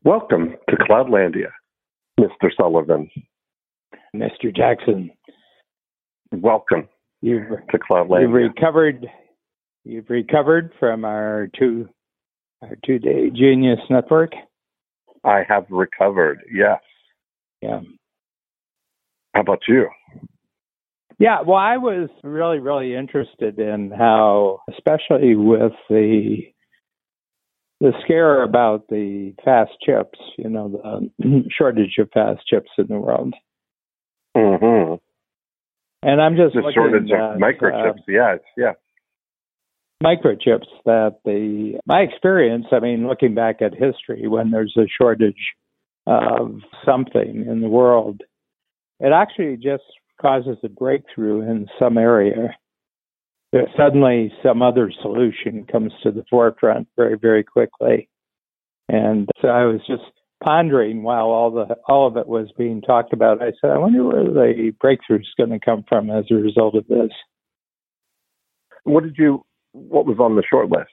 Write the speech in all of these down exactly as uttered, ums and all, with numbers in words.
Welcome to Cloudlandia, Mister Sullivan. Mister Jackson. Welcome you've, to Cloudlandia. You've recovered. You've recovered from our two our two day Genius Network. I have recovered. Yes. Yeah. How about you? Yeah. Well, I was really, really interested in how, especially with the the scare about the fast chips, you know, the shortage of fast chips in the world. Mm-hmm. And I'm just the looking shortage at, of microchips. Uh, yes, yeah. Microchips that the my experience. I mean, looking back at history, when there's a shortage of something in the world, it actually just causes a breakthrough in some area. There, suddenly, some other solution comes to the forefront very, very quickly. And so I was just pondering while all the all of it was being talked about. I said, I wonder where the breakthrough is going to come from as a result of this. What did you? What was on the short list?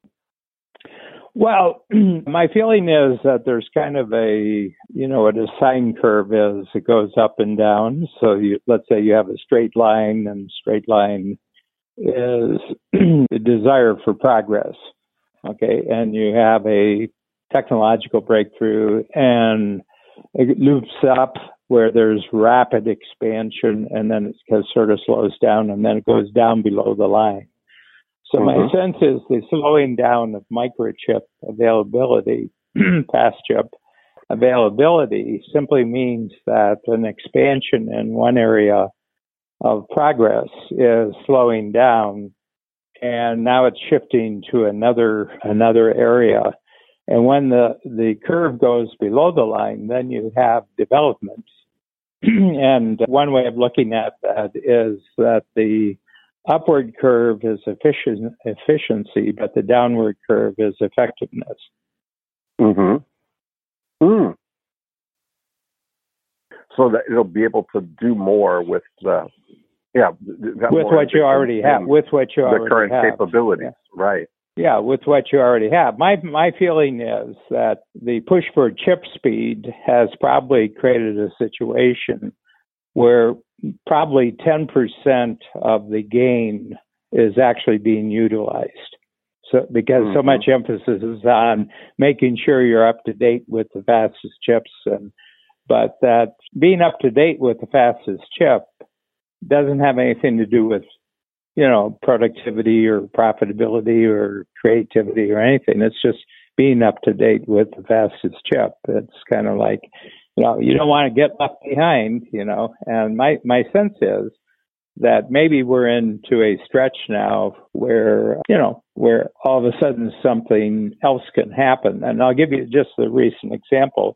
Well, my feeling is that there's kind of a, you know, what a sine curve is. It goes up and down. So you, let's say you have a straight line, and straight line is the desire for progress. Okay. And you have a technological breakthrough, and it loops up where there's rapid expansion, and then it kind of sort of slows down, and then it goes down below the line. So mm-hmm. my sense is the slowing down of microchip availability, fast chip availability, simply means that an expansion in one area of progress is slowing down, and now it's shifting to another another area. And when the, the curve goes below the line, then you have development. And one way of looking at that is that the upward curve is efficient, efficiency, but the downward curve is effectiveness. Mm-hmm. Mm. So that it'll be able to do more with the, yeah, with what you already have, with what you already have. The current capabilities, yeah. right. Yeah, with what you already have. My my feeling is that the push for chip speed has probably created a situation where probably ten percent of the gain is actually being utilized. So because mm-hmm. so much emphasis is on making sure you're up to date with the fastest chips, and but that being up to date with the fastest chip doesn't have anything to do with, you know, productivity or profitability or creativity or anything. It's just being up to date with the fastest chip. It's kind of like, you know, you don't want to get left behind, you know. And my, my sense is that maybe we're into a stretch now where, you know, where all of a sudden something else can happen. And I'll give you just the recent example.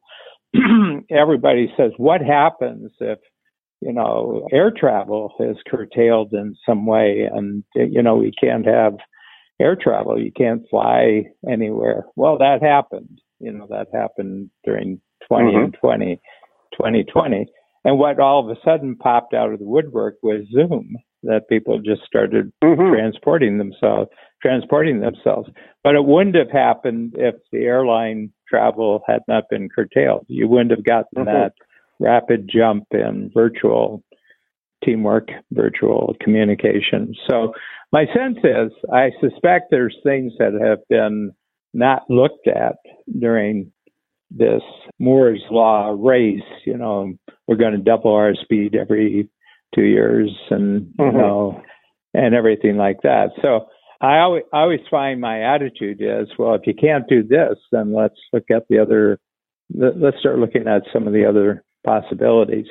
Everybody says, what happens if, you know, air travel is curtailed in some way, and, you know, we can't have air travel. You can't fly anywhere. Well, that happened. You know, that happened during twenty mm-hmm. and twenty, twenty twenty. And what all of a sudden popped out of the woodwork was Zoom, that people just started mm-hmm. transporting themselves, transporting themselves. But it wouldn't have happened if the airline travel had not been curtailed. You wouldn't have gotten mm-hmm. that rapid jump in virtual teamwork, virtual communication. So my sense is, I suspect there's things that have been not looked at during this Moore's Law race. You know, we're going to double our speed every two years and, mm-hmm. you know, and everything like that. So I always, I always find my attitude is, well, if you can't do this, then let's look at the other, let's start looking at some of the other possibilities.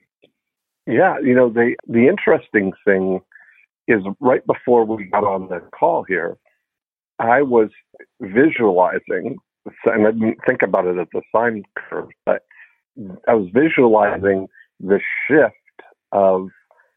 Yeah, you know, the the interesting thing is right before we got on the call here, I was visualizing, and I didn't think about it as a sine curve, but I was visualizing the shift of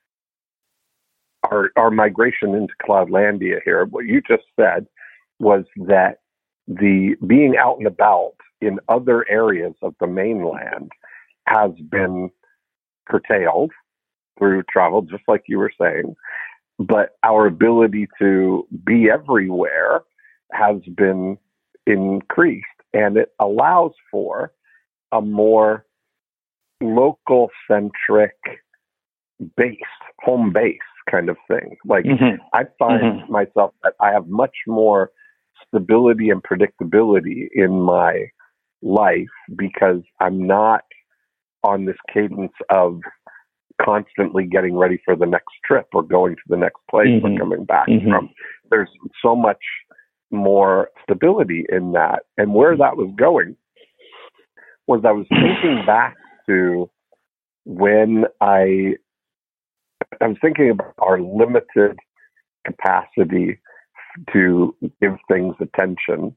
our our migration into Cloudlandia here. What you just said was that the being out and about in other areas of the mainland has been curtailed through travel, just like you were saying, but our ability to be everywhere has been increased. and it allows for a more local centric base, home base kind of thing. Like mm-hmm. I find mm-hmm. myself that I have much more stability and predictability in my life because I'm not on this cadence of constantly getting ready for the next trip or going to the next place mm-hmm. or coming back mm-hmm. from. There's so much more stability in that. And where that was going was I was thinking back to when I, I was thinking about our limited capacity to give things attention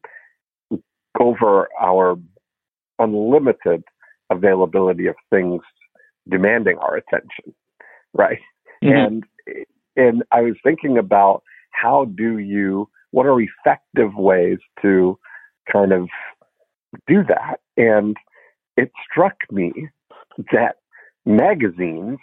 over our unlimited availability of things demanding our attention, right? Mm-hmm. And and I was thinking about how do you, what are effective ways to kind of do that? And it struck me that magazines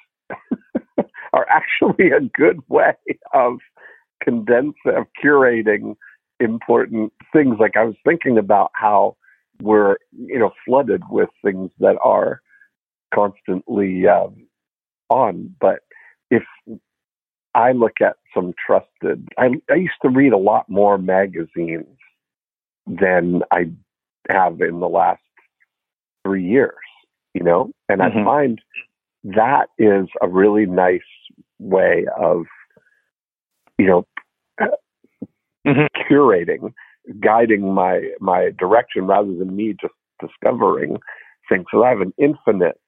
are actually a good way of condensing, of curating important things. Like I was thinking about how we're, you know, flooded with things that are constantly um, on. But if I look at some trusted, I, I used to read a lot more magazines than I have in the last three years, you know, and mm-hmm. I find that is a really nice way of, you know, mm-hmm. curating, guiding my, my direction rather than me just discovering things. So I have an infinite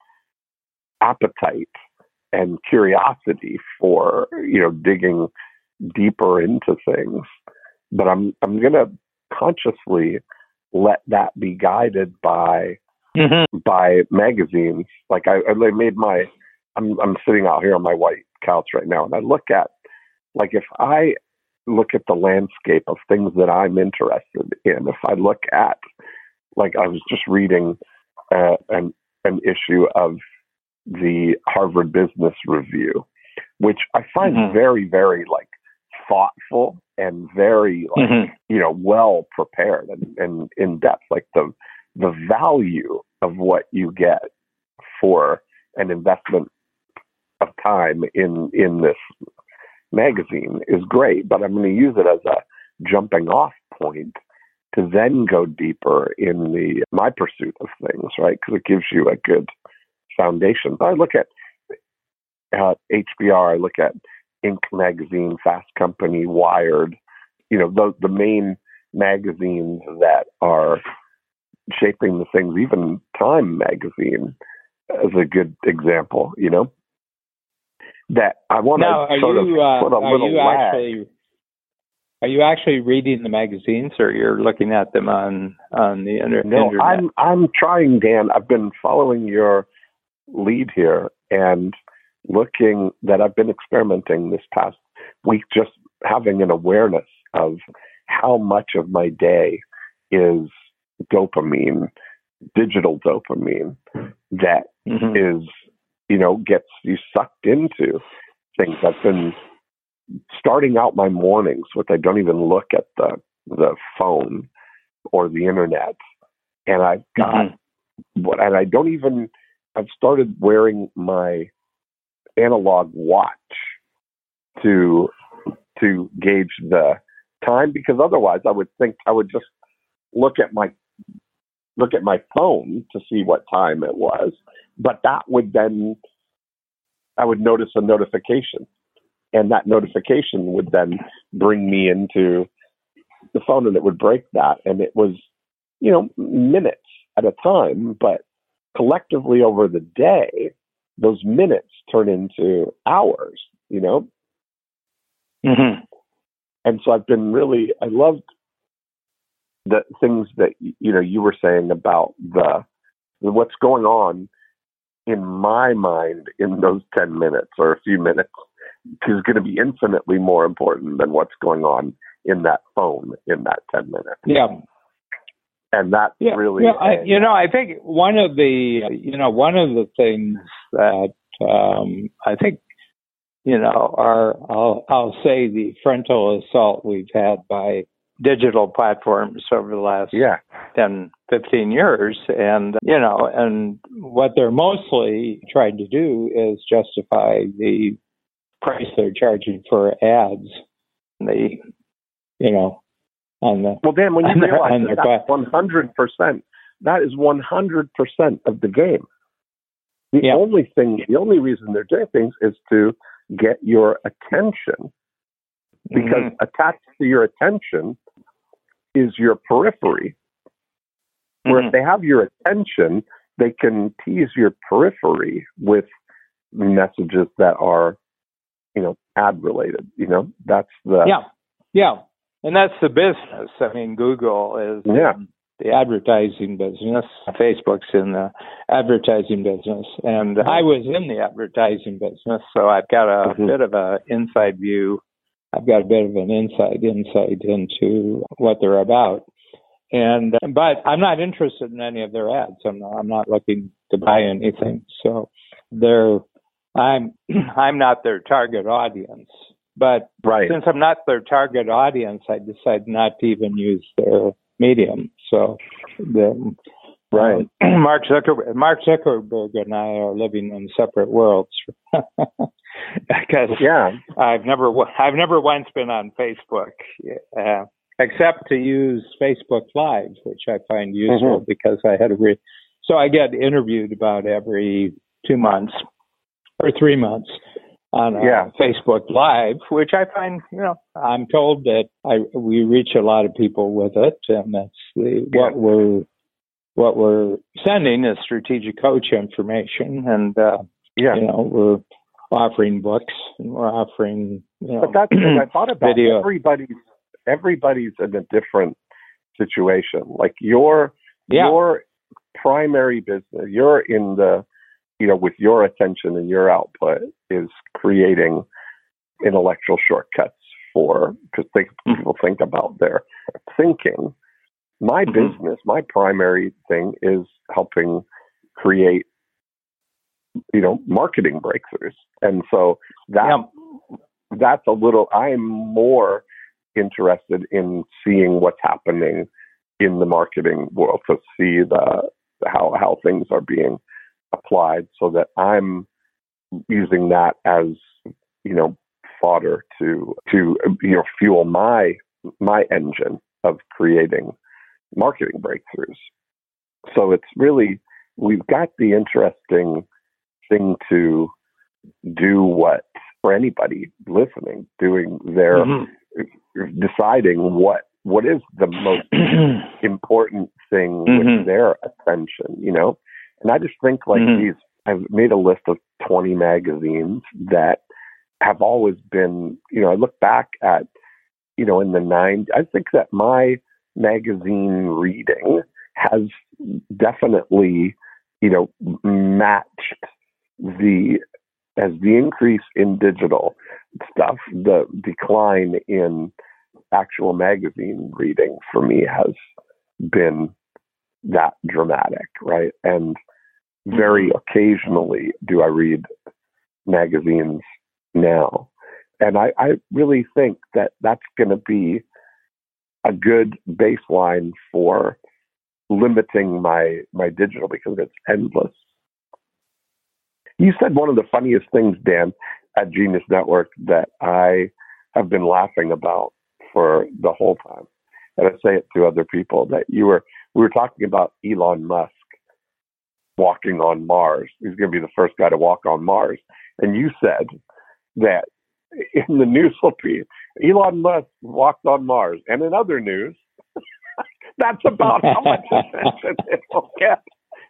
appetite and curiosity for, you know, digging deeper into things. But I'm I'm going to consciously let that be guided by mm-hmm. by magazines. Like I, I made my, I'm I'm sitting out here on my white couch right now, and I look at, like if I look at the landscape of things that I'm interested in, if I look at, like I was just reading uh, an an issue of the Harvard Business Review, which I find mm-hmm. very, very like thoughtful and very like, mm-hmm. you know, well prepared and, and in depth. Like the the value of what you get for an investment of time in in this magazine is great, but I'm going to use it as a jumping off point to then go deeper in the my pursuit of things, right? Because it gives you a good foundation. I look at uh, H B R, I look at Inc magazine, Fast Company, Wired, you know, the, the main magazines that are shaping the things, even Time magazine is a good example, you know, that I want to sort you, of uh, put a are little you lag. Actually, are you actually reading the magazines, or you're looking at them on, on the inter- no, internet? I'm, I'm trying, Dan. I've been following your lead here and looking that I've been experimenting this past week, just having an awareness of how much of my day is dopamine, digital dopamine that mm-hmm. is, you know, gets you sucked into things. I've been starting out my mornings with, I don't even look at the, the phone or the internet. And I've got mm-hmm. what, and I don't even, I've started wearing my analog watch to to gauge the time, because otherwise I would think I would just look at my look at my phone to see what time it was, but that would then I would notice a notification, and that notification would then bring me into the phone, and it would break that, and it was, you know, minutes at a time, but collectively over the day, those minutes turn into hours, you know? Mm-hmm. And so I've been really, I loved the things that, you know, you were saying about the, what's going on in my mind in those ten minutes or a few minutes is going to be infinitely more important than what's going on in that phone in that ten minutes. Yeah. And that's yeah, really, yeah, I, you know, I think one of the, you know, one of the things that um, I think, you know, are, I'll, I'll say the frontal assault we've had by digital platforms over the last yeah. ten, fifteen years. And, you know, and what they're mostly trying to do is justify the price they're charging for ads. The, you know, on the. Well, Dan, when you their, realize that that's one hundred percent, that is one hundred percent of the game. The yeah. only thing, the only reason they're doing things is to get your attention. Because mm-hmm. attached to your attention is your periphery. Where mm-hmm. if they have your attention, they can tease your periphery with messages that are, you know, ad related. You know, that's the yeah, yeah, and that's the business. I mean, Google is yeah. um, the advertising business. Facebook's in the advertising business, and mm-hmm. I was in the advertising business, so I've got a mm-hmm. bit of an inside view. I've got a bit of an inside insight into what they're about. And, but I'm not interested in any of their ads. I'm not, I'm not looking to buy anything. So they're, I'm, I'm not their target audience. But right. since I'm not their target audience, I decided not to even use their medium. So the, right. Um, Mark Zuckerberg, Mark Zuckerberg and I are living in separate worlds. Because yeah, I've never, I've never once been on Facebook, uh, except to use Facebook Live, which I find useful mm-hmm. because I had a re- so I get interviewed about every two months or three months on uh, yeah. Facebook Live, which I find, you know, I'm told that I we reach a lot of people with it, and that's the, yeah. what we're what we're sending is strategic coach information, and uh, yeah. you know, we're offering books and we're offering, you know, but that's what I thought about. Video. Everybody's everybody's in a different situation. Like your yeah. your primary business, you're in the, you know, with your attention and your output is creating intellectual shortcuts for to think mm-hmm. people think about their thinking. My mm-hmm. business, my primary thing is helping create, you know, marketing breakthroughs. And so that yeah. that's a little, I'm more interested in seeing what's happening in the marketing world to see the how how things are being applied so that I'm using that as, you know, fodder to to you know fuel my my engine of creating marketing breakthroughs. So it's really, we've got the interesting thing to do what, for anybody listening, doing their, mm-hmm. deciding what, what is the most important thing mm-hmm. with their attention, you know? And I just think like mm-hmm. these, I've made a list of twenty magazines that have always been, you know, I look back at, you know, in the nineties, I think that my magazine reading has definitely, you know, matched the, as the increase in digital stuff, the decline in actual magazine reading for me has been that dramatic, right? And very occasionally do I read magazines now. And I, I really think that that's going to be a good baseline for limiting my, my digital because it's endless. You said one of the funniest things, Dan, at Genius Network that I have been laughing about for the whole time. And I say it to other people that you were, we were talking about Elon Musk walking on Mars. He's going to be the first guy to walk on Mars. And you said that in the news will be Elon Musk walked on Mars. And in other news, that's about how much attention it will get.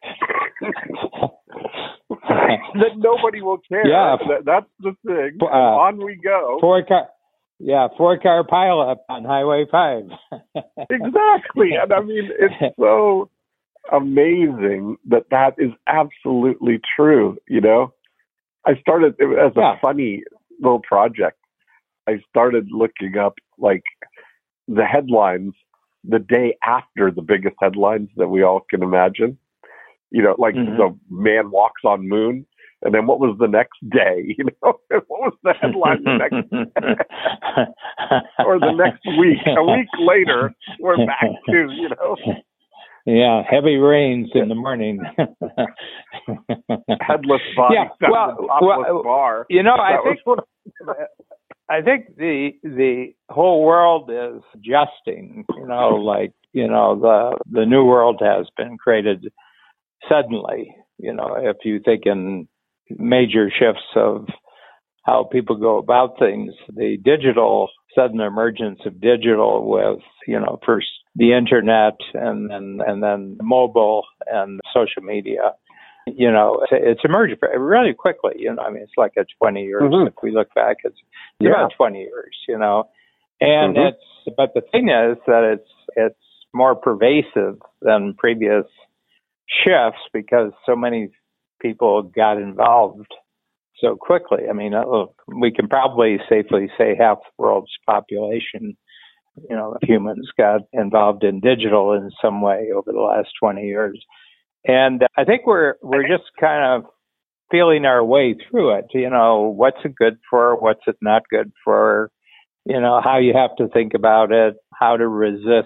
That nobody will care. Yeah, that, that's the thing. Uh, on we go. Four car, yeah, four car pileup on Highway Five. Exactly, and I mean it's so amazing that that is absolutely true. You know, I started as a yeah. funny little project. I started looking up like the headlines the day after the biggest headlines that we all can imagine. You know, like mm-hmm. the man walks on moon. And then what was the next day? You know, what was the headline the next day? Or the next week? A week later, we're back to, you know. Yeah, heavy rains in the morning. Headless body yeah, found well, in topless well, bar. You know, That I think what, I think the the whole world is adjusting. You know, like you know, the the new world has been created suddenly. You know, if you think in major shifts of how people go about things, the digital sudden emergence of digital with you know first the internet and then and then mobile and social media. You know, it's emerged really quickly. You know, I mean, it's like a twenty years. Mm-hmm. If we look back, it's, it's yeah. about twenty years. You know, and mm-hmm. it's but the thing is that it's it's more pervasive than previous shifts because so many people got involved so quickly. I mean, look, we can probably safely say half the world's population, you know, humans got involved in digital in some way over the last twenty years. And I think we're we're just kind of feeling our way through it. You know, what's it good for? What's it not good for? You know, how you have to think about it, how to resist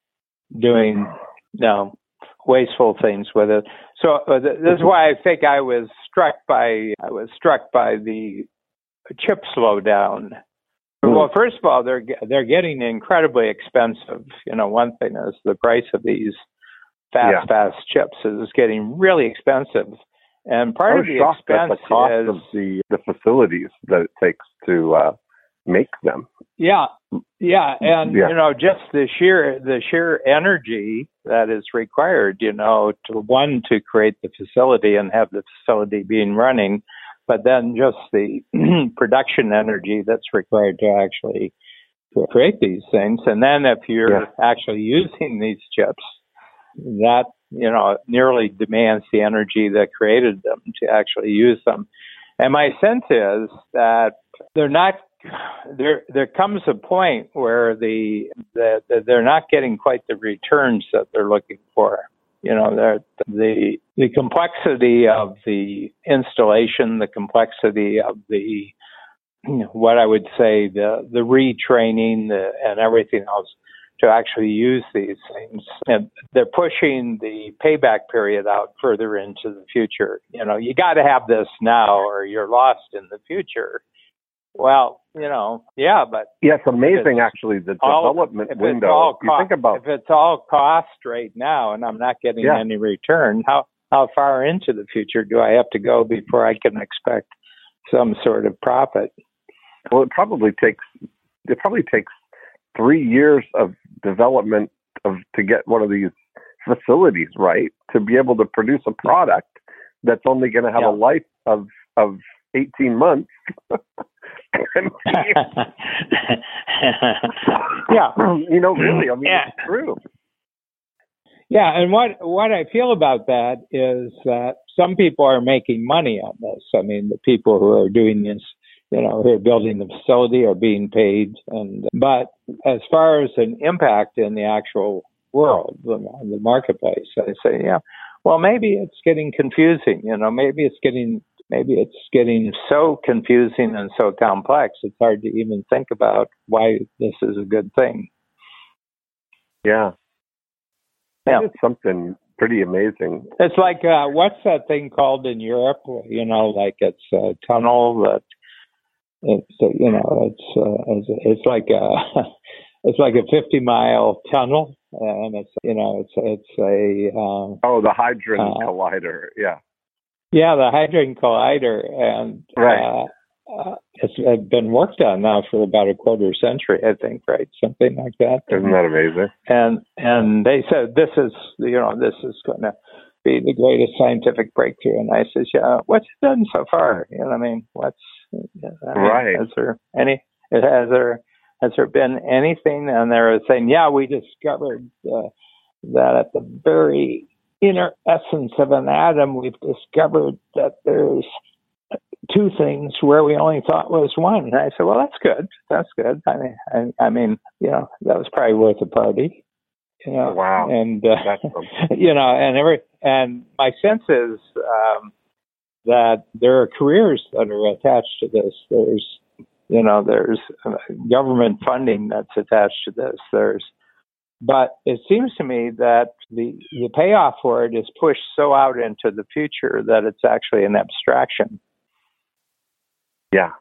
doing, you know, wasteful things with it. So uh, th- this is why I think I was struck by I was struck by the chip slowdown. Mm. Well, first of all, they're they're getting incredibly expensive. You know, one thing is the price of these fast, yeah. fast chips is getting really expensive. And part of the expense the cost is of the, the facilities that it takes to uh, make them. Yeah, yeah, and yeah. you know, just the sheer the sheer energy that is required, you know, to one to create the facility and have the facility being running, but then just the production energy that's required to actually create these things, and then if you're yeah. actually using these chips, that, you know, nearly demands the energy that created them to actually use them. And my sense is that they're not, there there comes a point where the, the, the they're not getting quite the returns that they're looking for. You know, the the complexity of the installation, the complexity of the, you know, what I would say, the, the retraining the, and everything else, to actually use these things. And they're pushing the payback period out further into the future. You know, you got to have this now or you're lost in the future. Well, you know, yeah, but... Yeah, it's amazing, it's actually, the all, development window. You think about... If it's all cost right now and I'm not getting yeah. any return, how, how far into the future do I have to go before I can expect some sort of profit? Well, it probably takes... It probably takes three years of development of to get one of these facilities right to be able to produce a product that's only going to have yeah. a life of of eighteen months. yeah, you know, really, I mean, yeah. it's true. Yeah, and what what I feel about that is that some people are making money on this. I mean, the people who are doing this, you know, who are building the facility are being paid. And but as far as an impact in the actual world, the, the marketplace, I say, yeah, well, maybe it's getting confusing. You know, maybe it's getting maybe it's getting so confusing and so complex, it's hard to even think about why this is a good thing. Yeah. Yeah. It's something pretty amazing. It's like, uh, what's that thing called in Europe? You know, like it's a tunnel that it's, uh, you know, it's, uh, it's, it's like a, it's like a fifty mile tunnel. And it's, you know, it's, it's a, um, oh, the Hadron uh, Collider. Yeah. Yeah. The Hadron Collider. And, right. uh, Uh, it's been worked on now for about a quarter century, I think, right? Something like that. Isn't that amazing? And and they said this is, you know, this is going to be the greatest scientific breakthrough. And I said, yeah, what's it done so far? You know what I mean? What's I mean, right? Has there any? Has there has there been anything? And they're saying, yeah, we discovered uh, that at the very inner essence of an atom, we've discovered that there's two things where we only thought was one. And I said, well, that's good. That's good. I mean, I, I mean, you know, that was probably worth a party. You know, wow. And, uh, you know, and every, and my sense is, um, that there are careers that are attached to this. There's, you know, there's government funding that's attached to this. There's, but it seems to me that the, the payoff for it is pushed so out into the future that it's actually an abstraction. Yeah.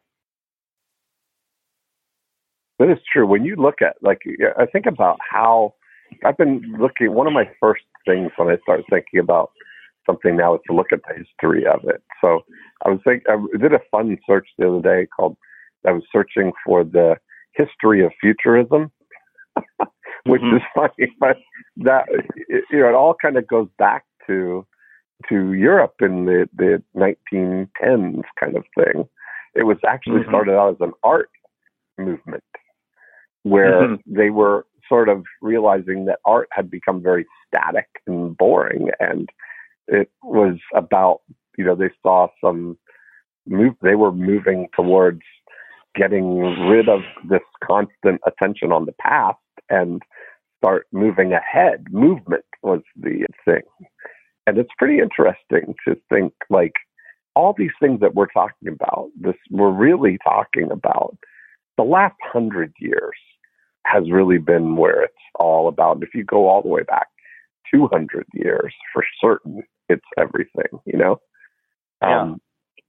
That is true. When you look at, like, I think about how I've been looking, one of my first things when I started thinking about something now is to look at the history of it. So I was thinking, I did a fun search the other day called, I was searching for the history of futurism, which mm-hmm. is funny, but that, you know, it all kind of goes back to, to Europe in the, the nineteen tens kind of thing. It was actually mm-hmm. started out as an art movement where mm-hmm. they were sort of realizing that art had become very static and boring. And it was about, you know, they saw some move, they were moving towards getting rid of this constant attention on the past and start moving ahead. Movement was the thing. And it's pretty interesting to think, like, all these things that we're talking about, this we're really talking about the last hundred years has really been where it's all about. If you go all the way back two hundred years, for certain, it's everything, you know? Yeah. Um,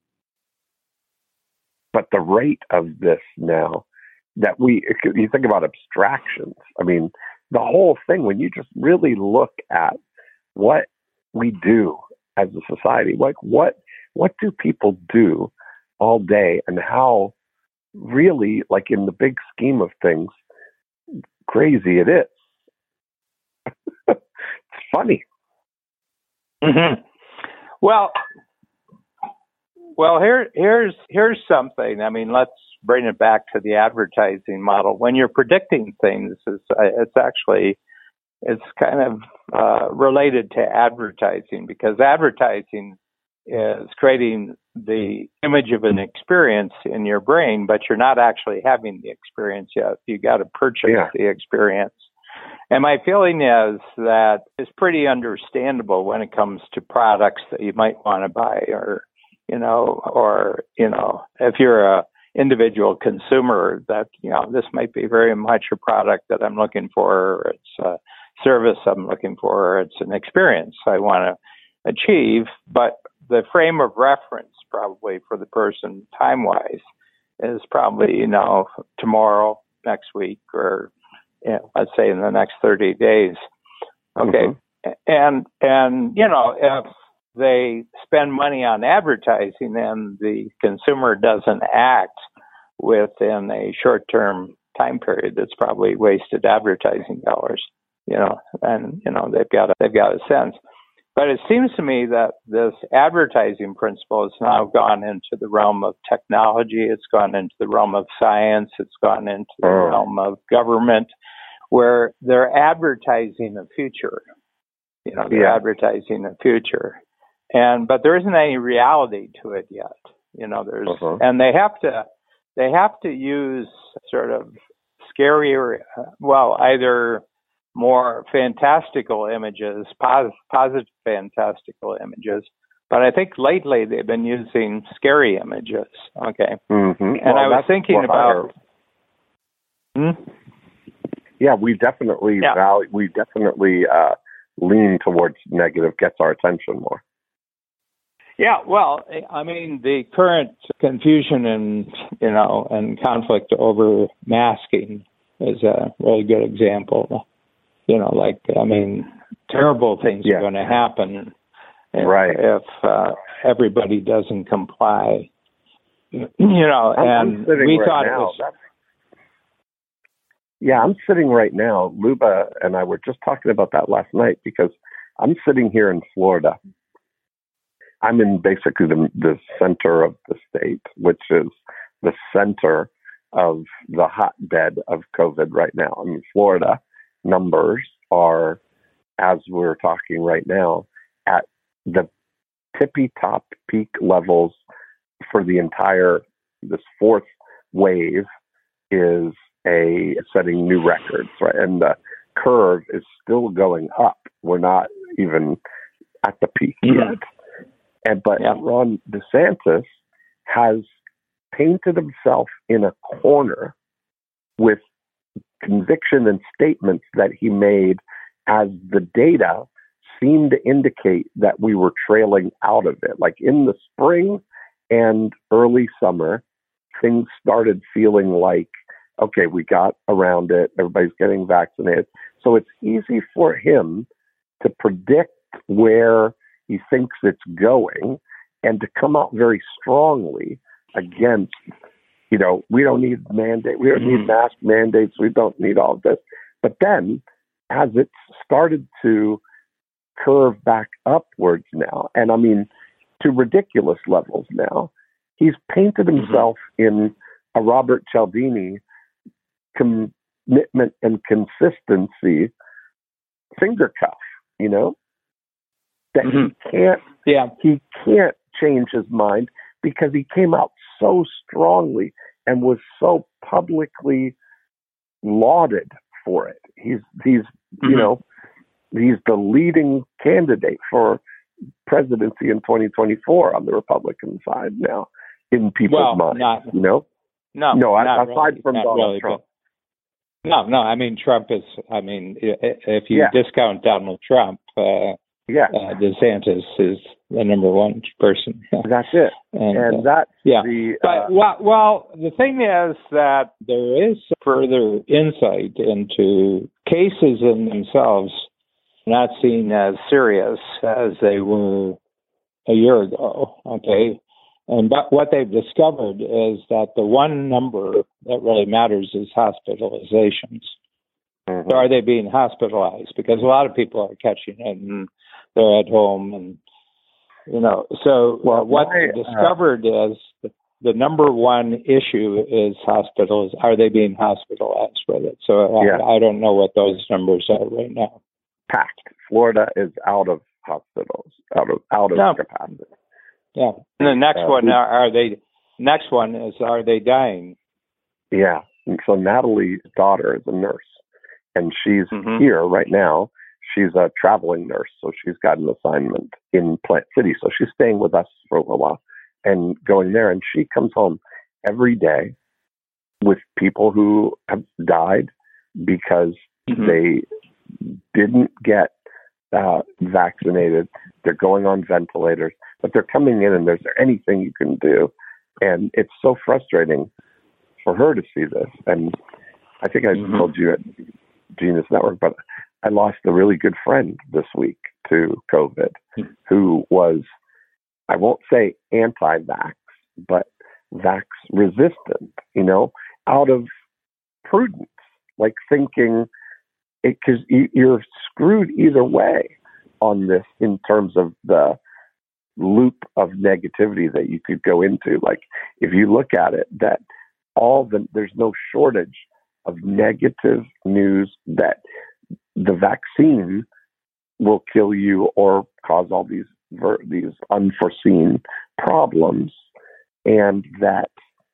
but the rate of this now that we, you think about abstractions, I mean, the whole thing, when you just really look at what we do as a society, like what, what do people do all day and how really, like in the big scheme of things, crazy it is. It's funny. Mm-hmm. Well, well, here, here's here's something. I mean, let's bring it back to the advertising model. When you're predicting things, it's, it's actually it's kind of uh, related to advertising, because advertising is creating the image of an experience in your brain, but you're not actually having the experience yet. You got to purchase yeah. the experience. And my feeling is that it's pretty understandable when it comes to products that you might want to buy, or, you know, or, you know, if you're a individual consumer, that, you know, this might be very much a product that I'm looking for, or it's a service I'm looking for, or it's an experience I want to achieve. But the frame of reference probably for the person time-wise is probably, you know, tomorrow, next week, or, you know, let's say in the next thirty days. Okay. Mm-hmm. And, and, you know, if they spend money on advertising and the consumer doesn't act within a short-term time period, that's probably wasted advertising dollars, you know, and, you know, they've got a, they've got a sense. But it seems to me that this advertising principle has now gone into the realm of technology. It's gone into the realm of science. It's gone into the oh. realm of government, where they're advertising a future. You know, they're yeah. advertising a future, and but there isn't any reality to it yet. You know, there's uh-huh. and they have to they have to use sort of scarier, well, either more fantastical images, pos- positive fantastical images. But I think lately they've been using scary images. Okay. Mm-hmm. And well, I was thinking about. Hmm? Yeah, we definitely yeah. value, we definitely uh, lean towards negative, gets our attention more. Yeah, well, I mean, the current confusion and, you know, and conflict over masking is a really good example. You know, like, I mean, terrible things yeah. are going to happen if, right. if uh, everybody doesn't comply. You know, I'm, and I'm we right thought now. it was. That's, yeah, I'm sitting right now. Luba and I were just talking about that last night, because I'm sitting here in Florida. I'm in basically the, the center of the state, which is the center of the hotbed of COVID right now. I mean, Florida numbers are, as we're talking right now, at the tippy top peak levels for the entire, this fourth wave is a setting new records, right? And the curve is still going up. We're not even at the peak mm-hmm. yet. And but yeah. Ron DeSantis has painted himself in a corner with conviction and statements that he made as the data seemed to indicate that we were trailing out of it. Like in the spring and early summer, things started feeling like, okay, we got around it. Everybody's getting vaccinated. So it's easy for him to predict where he thinks it's going and to come out very strongly against, you know, we don't need mandate. We don't need mask mandates. We don't need all of this. But then as it's started to curve back upwards now, and I mean, to ridiculous levels now, he's painted himself mm-hmm. in a Robert Cialdini commitment and consistency finger cuff, you know, that mm-hmm. he can't, yeah. he can't change his mind because he came out so strongly and was so publicly lauded for it. He's, he's, mm-hmm. you know, he's the leading candidate for presidency in twenty twenty-four on the Republican side now in people's well, minds, not, you know? No, no, not aside really, from not Donald really, Trump. But, no, no, I mean, Trump is, I mean, if you yeah. discount Donald Trump, uh, yeah. uh, DeSantis is the number one person. That's it. And, and uh, that's yeah. the... But, uh, well, well, the thing is that there is further insight into cases in themselves not seen as serious as they were a year ago, okay? And but what they've discovered is that the one number that really matters is hospitalizations. Mm-hmm. So are they being hospitalized? Because a lot of people are catching it and they're at home, and you know. So well, what my, they discovered uh, is the, the number one issue is hospitals. Are they being hospitalized with it? So yeah. I, I don't know what those numbers are right now. Packed. Florida is out of hospitals, out of out of no. capacity. Yeah. And the next uh, one are, are they? Next one is are they dying? Yeah. And so Natalie's daughter is a nurse, and she's mm-hmm. here right now. She's a traveling nurse, so she's got an assignment in Plant City. So she's staying with us for a little while and going there. And she comes home every day with people who have died because mm-hmm. they didn't get uh, vaccinated. They're going on ventilators, but they're coming in, and there's there anything you can do? And it's so frustrating for her to see this. And I think I mm-hmm. told you at Genius Network, but I lost a really good friend this week to COVID mm-hmm. who was, I won't say anti-vax, but vax resistant, you know, out of prudence, like thinking, because you're screwed either way on this in terms of the loop of negativity that you could go into. Like if you look at it, that all the there's no shortage of negative news that the vaccine will kill you or cause all these these unforeseen problems, and that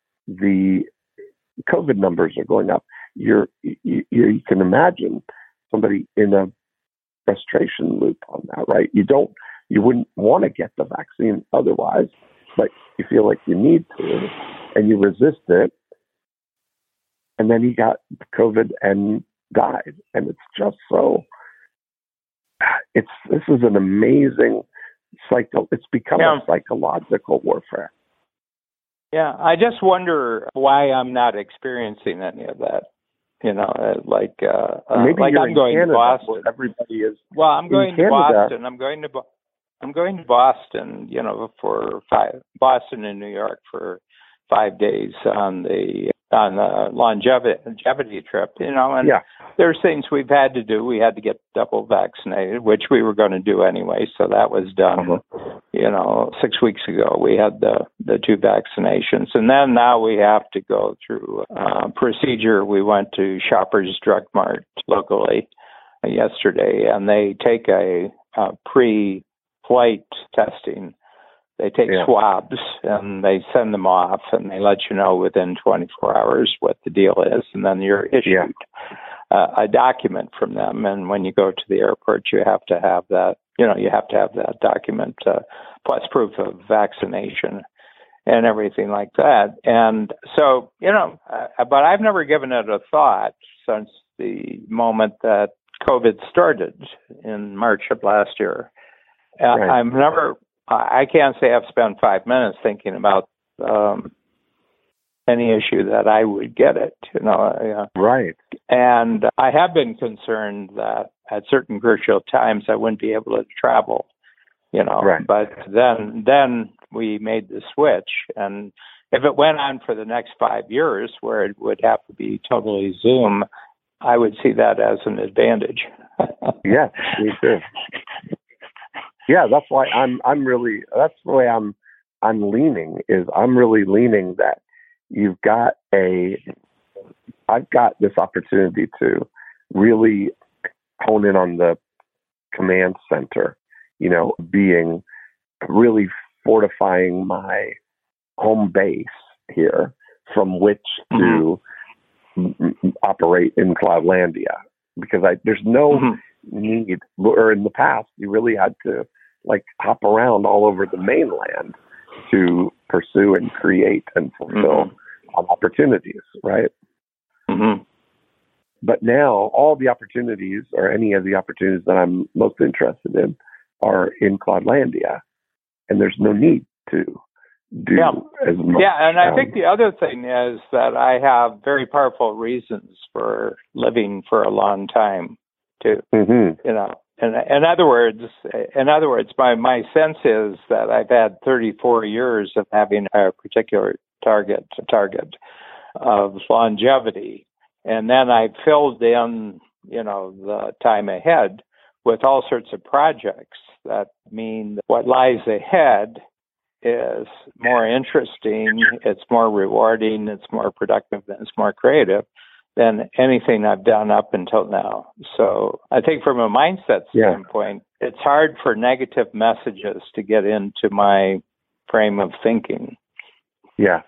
the COVID numbers are going up. You're, you, you can imagine somebody in a frustration loop on that, right? You don't, you wouldn't want to get the vaccine otherwise, but you feel like you need to, and you resist it. And then he got COVID and died. And it's just so, it's, this is an amazing cycle. It's become yeah. a psychological warfare. Yeah. I just wonder why I'm not experiencing any of that. You know, uh, like, uh, uh, Maybe like you're I'm going Canada, to Boston. Everybody is. Well, I'm going to Canada. Boston. I'm going to, Bo- I'm going to Boston, you know, for five, Boston and New York for five days on the, on the longevity, longevity trip, you know, and yeah. there's things we've had to do. We had to get double vaccinated, which we were going to do anyway. So that was done, uh-huh. you know, six weeks ago. We had the, the two vaccinations. And then now we have to go through a procedure. We went to Shoppers Drug Mart locally yesterday, and they take a, a pre-flight testing. They take yeah. swabs and they send them off, and they let you know within twenty-four hours what the deal is. And then you're issued yeah. uh, a document from them. And when you go to the airport, you have to have that you know, you have to have that document uh, plus proof of vaccination and everything like that. And so, you know, uh, but I've never given it a thought since the moment that COVID started in March of last year. Uh, Right. I've never, I can't say I've spent five minutes thinking about um, any issue that I would get it, you know. Uh, Right. and I have been concerned that at certain crucial times I wouldn't be able to travel, you know. Right. But then, then we made the switch, and if it went on for the next five years, where it would have to be totally Zoom, I would see that as an advantage. Yeah, me too. Yeah, that's why I'm I'm really that's the way I'm I'm leaning is I'm really leaning that you've got a I've got this opportunity to really hone in on the command center, you know, being really fortifying my home base here from which to mm-hmm. operate in Cloudlandia, because I there's no mm-hmm. need, or in the past you really had to like hop around all over the mainland to pursue and create and fulfill mm-hmm. opportunities, right? Mm-hmm. But now all the opportunities, or any of the opportunities that I'm most interested in, are in Cloudlandia, and there's no need to do yeah. as much. Yeah, and I um, think the other thing is that I have very powerful reasons for living for a long time, too. Mm-hmm. You know, in, in other words, in other words, my my sense is that I've had thirty-four years of having a particular target target of longevity, and then I filled in, you know, the time ahead with all sorts of projects that mean that what lies ahead is more interesting, it's more rewarding, it's more productive, and it's more creative than anything I've done up until now. So I think from a mindset yeah. standpoint, it's hard for negative messages to get into my frame of thinking. Yeah.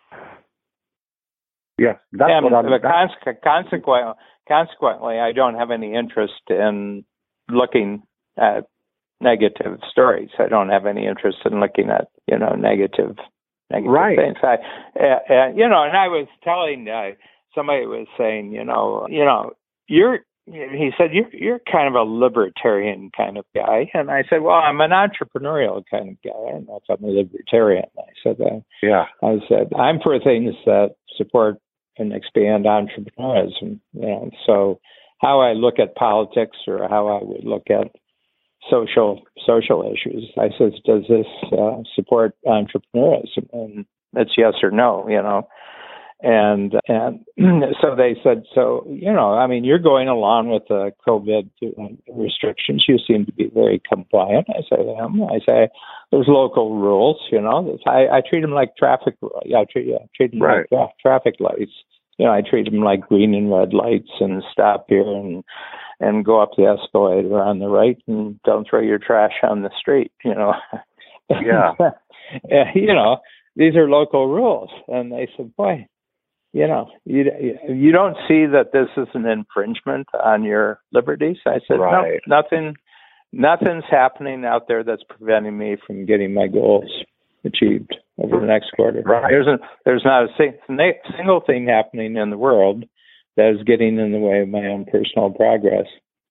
Yes, that's and what I'm. But cons- consequently, consequently, I don't have any interest in looking at negative stories. I don't have any interest in looking at, you know, negative, negative right. things. I, uh, uh, you know, and I was telling uh, somebody was saying, you know, you know, you're. He said, you're you're kind of a libertarian kind of guy, and I said, well, I'm an entrepreneurial kind of guy. I don't know if I'm a libertarian. I said, uh, yeah. I said, I'm for things that support and expand entrepreneurism. You know, so how I look at politics or how I would look at social social issues, I said, does this uh, support entrepreneurism? And it's yes or no, you know. And and so they said, so, you know, I mean, you're going along with the COVID restrictions. You seem to be very compliant. I say, I am. I say, there's local rules, you know. I, I treat them like traffic. Yeah, I treat, yeah, I treat them right. like tra- traffic lights. You know, I treat them like green and red lights, and stop here and and go up the escalator on the right, and don't throw your trash on the street, you know. Yeah. You know, these are local rules. And they said, boy, you know, you you don't see that this is an infringement on your liberties? I said, right. no, nothing, nothing's happening out there that's preventing me from getting my goals achieved over the next quarter. Right. There's a, there's not a sing, single thing happening in the world that is getting in the way of my own personal progress.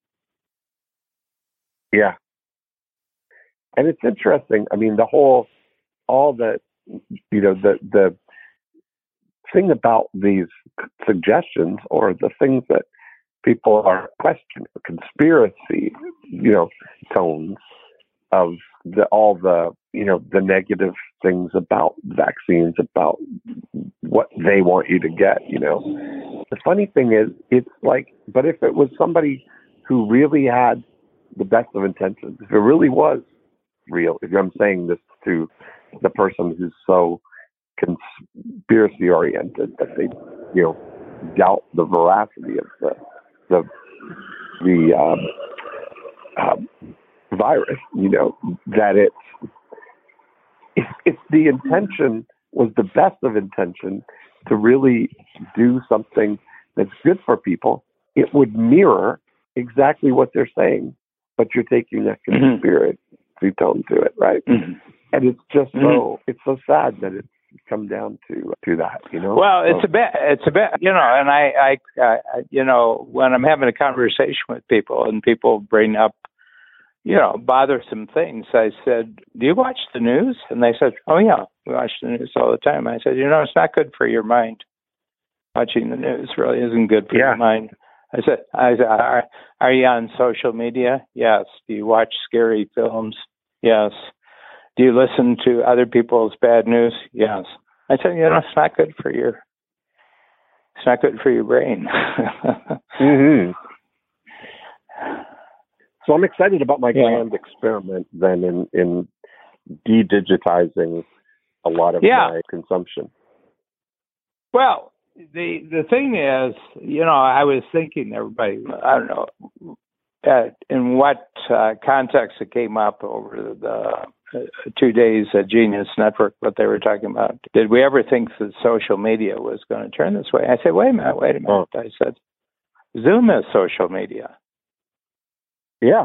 Yeah. And it's interesting. I mean, the whole, all the, you know, the, the, thing about these suggestions, or the things that people are questioning, conspiracy, you know, tones of the all the you know the negative things about vaccines, about what they want you to get. You know, the funny thing is, it's like, but if it was somebody who really had the best of intentions, if it really was real, if I'm saying this to the person who's so conspiracy oriented that they, you know, doubt the veracity of the the the um, um, virus, you know, that it's if, if the intention was the best of intention to really do something that's good for people, it would mirror exactly what they're saying. But you're taking a conspiracy emergency tone to it, right? Mm-hmm. And it's just so Mm-hmm. it's so sad that it's come down to to that, you know. Well, so. it's a bit, it's a bit, you know, and I, I, I, you know, when I'm having a conversation with people and people bring up, you know, bothersome things, I said, "Do you watch the news?" And they said, "Oh yeah, we watch the news all the time." I said, "You know, it's not good for your mind. Watching the news really isn't good for yeah. your mind." I said, I said, are, are you on social media? Yes. Do you watch scary films? Yes. Do you listen to other people's bad news? Yes. I said, you know, it's not good for your, it's not good for your brain. mm-hmm. So I'm excited about my yeah. grand experiment then in, in de-digitizing a lot of yeah. my consumption. Well, the the thing is, you know, I was thinking, everybody, I don't know, uh, in what uh, context it came up over the uh, two days at Genius Network, what they were talking about. Did we ever think that social media was going to turn this way? I said, wait a minute, wait a minute. Oh. I said, Zoom is social media. Yeah.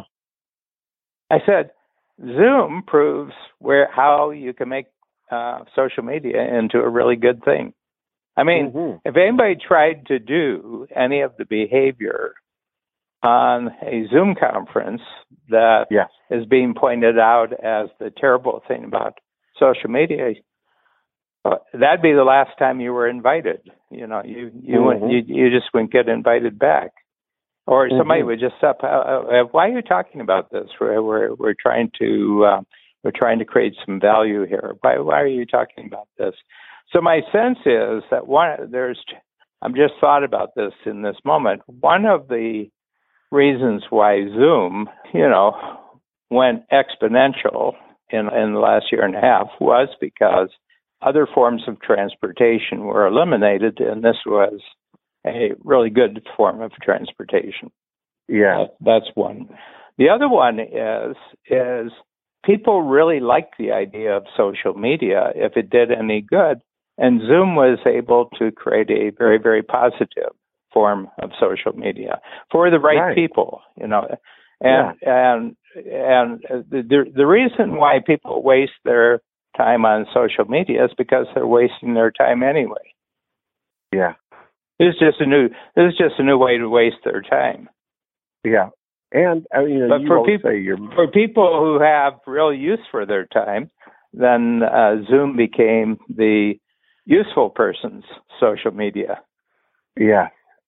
I said, Zoom proves where how you can make uh, social media into a really good thing. I mean, mm-hmm. if anybody tried to do any of the behavior on a Zoom conference that yes. is being pointed out as the terrible thing about social media, uh, that'd be the last time you were invited. You know, you you mm-hmm. wouldn't, you, you just wouldn't get invited back, or mm-hmm. somebody would just up. Uh, uh, why are you talking about this? We're we're, we're trying to uh, we're trying to create some value here. Why why are you talking about this? So my sense is that one, there's, I'm just thought about this in this moment. One of the reasons why Zoom, you know, went exponential in, in the last year and a half was because other forms of transportation were eliminated, and this was a really good form of transportation. Yeah, that, that's one. The other one is is people really like the idea of social media if it did any good. And Zoom was able to create a very, very positive form of social media for the right, right. people, you know. And yeah. and and the the reason why people waste their time on social media is because they're wasting their time anyway. Yeah. This is just a new this is just a new way to waste their time. Yeah. And I mean, you know, but you for people say you're... for people who have real use for their time, then uh, Zoom became the useful person's social media. Yeah.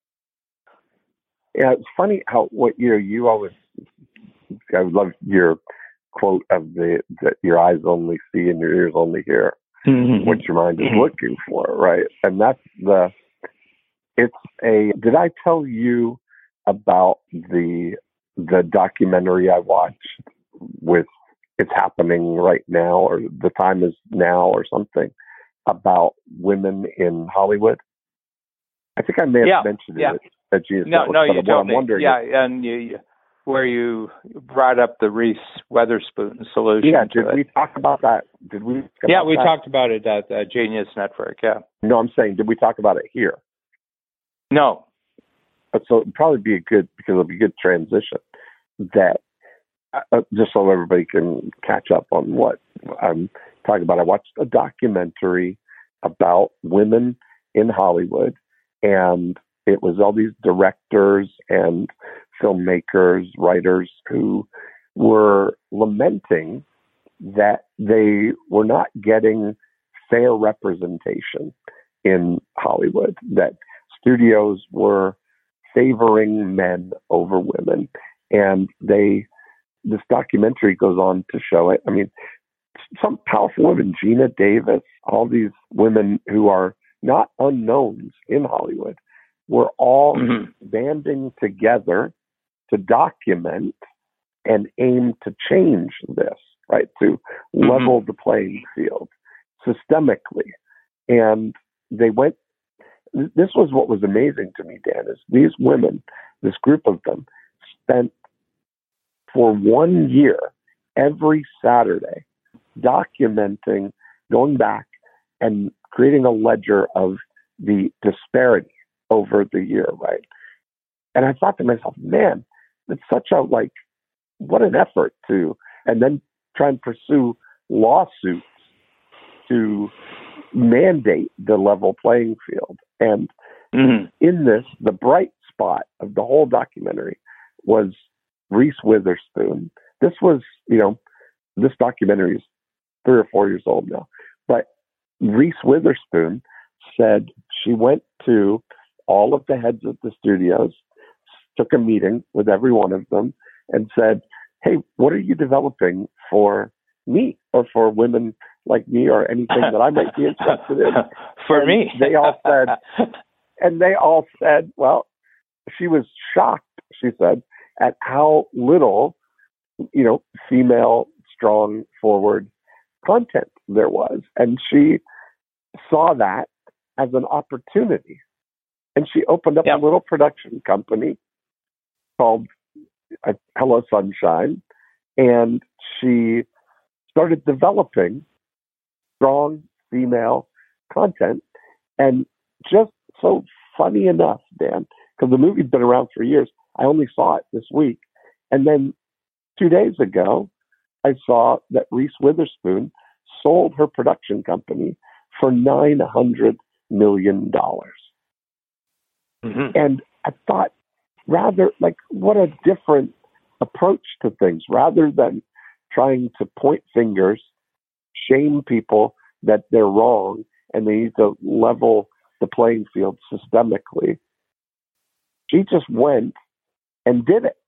Yeah, it's funny how what you know, you always I love your quote of the that your eyes only see and your ears only hear mm-hmm. what your mind is mm-hmm. looking for, right? And that's the it's a did I tell you about the the documentary I watched with It's Happening Right Now or The Time Is Now or something about women in Hollywood? I think I may have yeah, mentioned yeah. it at Jesus. No, no, you told me. Wondering yeah, if, and you, where you brought up the Reese Witherspoon solution. Yeah, to did it. we talk about that? Did we? Yeah, we that? talked about it at the Genius Network. Yeah. No, I'm saying, did we talk about it here? No. But so it'd probably be a good because it'll be a good transition. That uh, just so everybody can catch up on what I'm talking about. I watched a documentary about women in Hollywood, and it was all these directors and filmmakers, writers who were lamenting that they were not getting fair representation in Hollywood, that studios were favoring men over women. And they, this documentary goes on to show it. I mean, some powerful women, Gina Davis, all these women who are not unknowns in Hollywood, were all mm-hmm. banding together to document and aim to change this, right? To mm-hmm. level the playing field systemically. And they went, this was what was amazing to me, Dan, is these women, this group of them, spent for one year, every Saturday, documenting, going back and creating a ledger of the disparity over the year, right? And I thought to myself, man, it's such a, like, what an effort to, and then try and pursue lawsuits to mandate the level playing field. And mm-hmm. in this, the bright spot of the whole documentary was Reese Witherspoon. This was, you know, this documentary is three or four years old now, but Reese Witherspoon said she went to all of the heads of the studios, took a meeting with every one of them, and said, hey, what are you developing for me or for women like me or anything that I might be interested in? For and me. They all said, and they all said, well, she was shocked, she said, at how little, you know, female, strong, forward content there was. And she saw that as an opportunity. And she opened up yep. a little production company called uh, Hello Sunshine. And she started developing strong female content. And just so funny enough, Dan, because the movie's been around for years, I only saw it this week. And then two days ago, I saw that Reese Witherspoon sold her production company for nine hundred million dollars. Mm-hmm. And I thought, rather, like, what a different approach to things. Rather than trying to point fingers, shame people that they're wrong, and they need to level the playing field systemically, she just went and did it.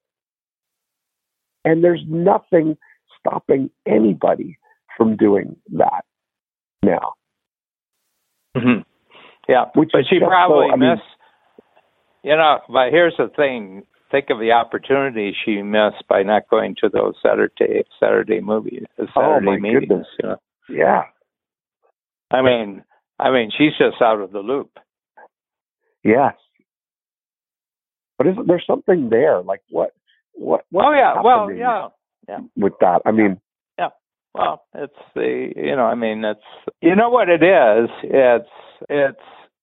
And there's nothing stopping anybody from doing that now. Mm-hmm. Yeah, Which but she probably so, I missed, mean, you know, but here's the thing. Think of the opportunity she missed by not going to those Saturday Saturday movies, Saturday oh my meetings. Goodness. You know? Yeah. I mean, I mean, she's just out of the loop. Yes. But isn't there something there? Like what? What? Oh yeah. Well, yeah. Yeah. With that, I mean. Yeah. Well, it's the you know, I mean, it's you know what it is. It's it's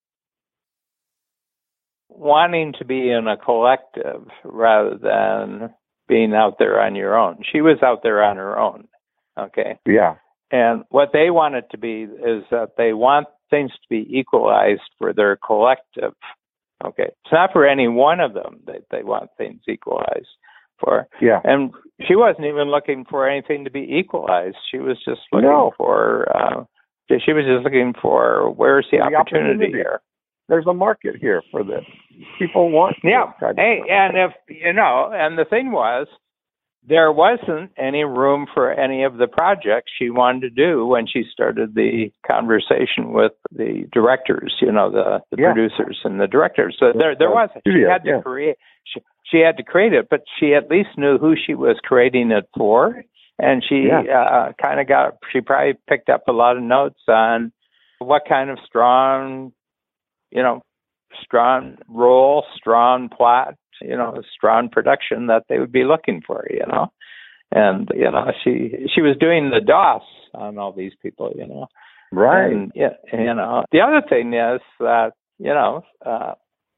wanting to be in a collective rather than being out there on your own. She was out there on her own. Okay. Yeah. And what they want it to be is that they want things to be equalized for their collective. Okay. It's not for any one of them that they want things equalized for. Yeah. And she wasn't even looking for anything to be equalized. She was just looking no. for, uh, she was just looking for where's the, the opportunity, opportunity here. There's a market here for this. People want yeah. this kind hey, of and if, you know, and the thing was, there wasn't any room for any of the projects she wanted to do when she started the conversation with the directors, you know, the, the yeah. producers and the directors. So there, there wasn't. She had to yeah. create. She, she had to create it, but she at least knew who she was creating it for, and she yeah. uh, kind of got. She probably picked up a lot of notes on what kind of strong, you know, strong role, strong plot, you know, strong production that they would be looking for, you know. And, you know, she she was doing the DOS on all these people, you know. Right. And, yeah, you know, the other thing is that, you know, uh,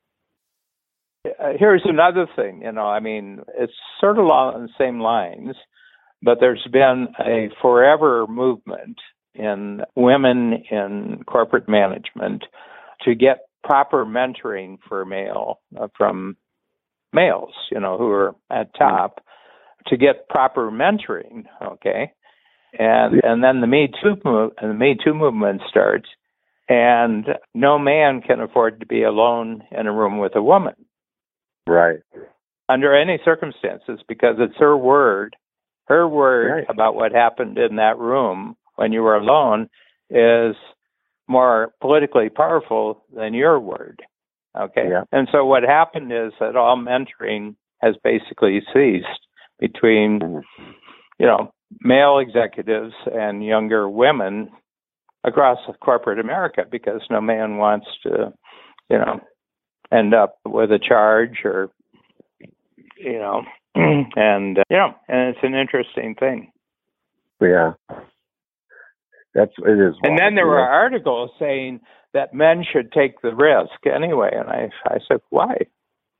here's another thing, you know, I mean, it's sort of along the same lines, but there's been a forever movement in women in corporate management to get proper mentoring for male uh, from males, you know, who are at top, to get proper mentoring, okay, and and then the Me Too move, and the Me Too movement starts, and no man can afford to be alone in a room with a woman, right, under any circumstances, because it's her word, her word right. about what happened in that room when you were alone is more politically powerful than your word. Okay. Yeah. And so what happened is that all mentoring has basically ceased between, you know, male executives and younger women across corporate America, because no man wants to, you know, end up with a charge or, you know, and, uh, you know, and it's an interesting thing. Yeah. That's, it is. And then there were articles saying that men should take the risk anyway. And I, I said, why?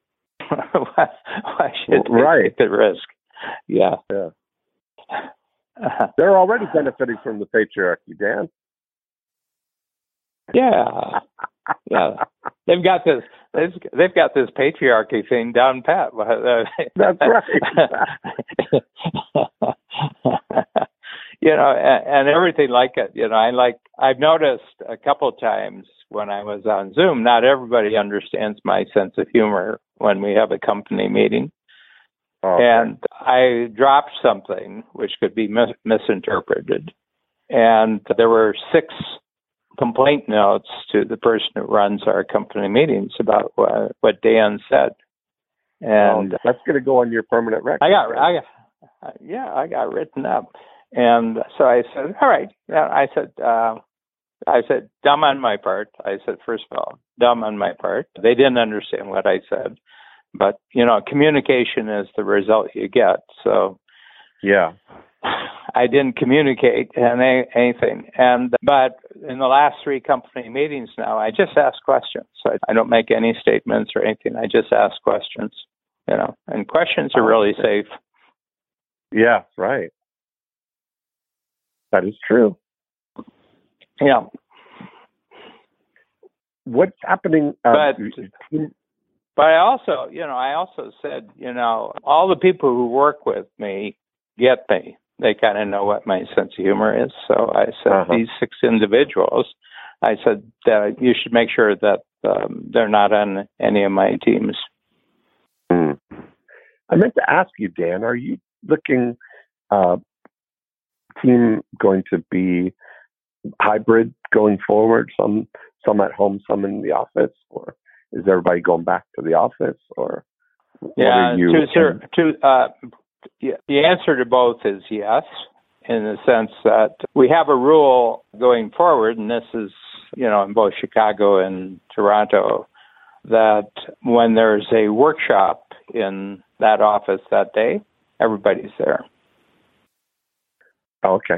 why, why should they right. take the risk? Yeah. Yeah. They're already benefiting from the patriarchy, Dan. Yeah, yeah. They've got this. They've, they've got this patriarchy thing down pat. That's right. You know, and, and everything like it. You know, I like. I've noticed a couple of times when I was on Zoom, not everybody understands my sense of humor when we have a company meeting. Okay. And I dropped something which could be mis- misinterpreted, and there were six complaint notes to the person who runs our company meetings about what, what Dan said. And oh, that's going to go on your permanent record. I got, I got, yeah, I got written up. And so I said, all right. Yeah, I said, uh, I said, dumb on my part. I said, first of all, dumb on my part. They didn't understand what I said. But, you know, communication is the result you get. So, yeah. I didn't communicate anything. And but in the last three company meetings now, I just ask questions. I, I don't make any statements or anything. I just ask questions, you know, and questions are really safe. Yeah, right. That is true. Yeah. What's happening? Uh, but, but I also, you know, I also said, you know, all the people who work with me get me. They kind of know what my sense of humor is. So I said, uh-huh. These six individuals, I said, that you should make sure that um, they're not on any of my teams. Mm. I meant to ask you, Dan, are you looking, uh, team going to be hybrid going forward? Some, some at home, some in the office, or is everybody going back to the office, or yeah, what are you? To, sir, to, uh, Yeah, the answer to both is yes, in the sense that we have a rule going forward, and this is, you know, in both Chicago and Toronto, that when there's a workshop in that office that day, everybody's there. Oh, okay.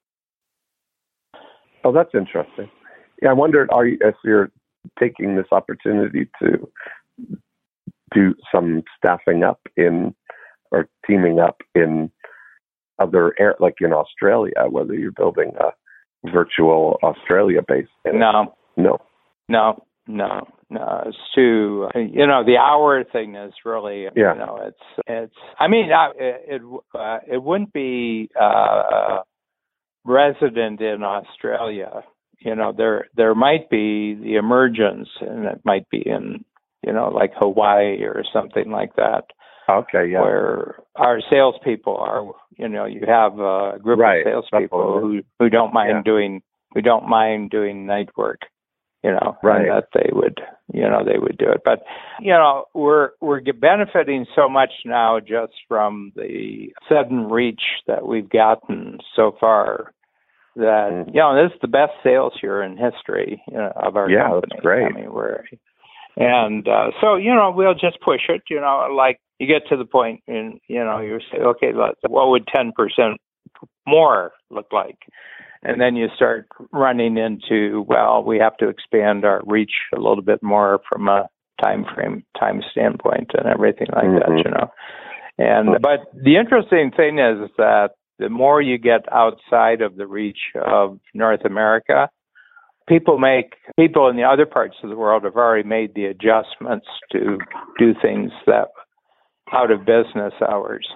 Oh, that's interesting. Yeah, I wondered, are you, if you're taking this opportunity to do some staffing up in or teaming up in other air, like in Australia, whether you're building a virtual Australia base. No, no, no, no, no. It's too, you know, the hour thing is really, yeah. you know, it's, it's, I mean, it, it, uh, it wouldn't be uh, resident in Australia. You know, there, there might be the emergence, and it might be in, you know, like Hawaii or something like that. Okay, yeah. Where our salespeople are, you know, you have a group right. of salespeople who, who don't mind yeah. doing who don't mind doing night work, you know, right. and that they would, you know, they would do it. But you know, we're we're benefiting so much now just from the sudden reach that we've gotten so far. That mm-hmm. you know, this is the best sales year in history, you know, of our yeah, company. That's great. I mean, we're and uh, so you know, we'll just push it, you know, like. You get to the point, and you know, you say, okay, let's, what would ten percent more look like? And then you start running into, well, we have to expand our reach a little bit more from a time frame, time standpoint, and everything like mm-hmm. that, you know. And but the interesting thing is that the more you get outside of the reach of North America, people make people in the other parts of the world have already made the adjustments to do things that. Out of business hours.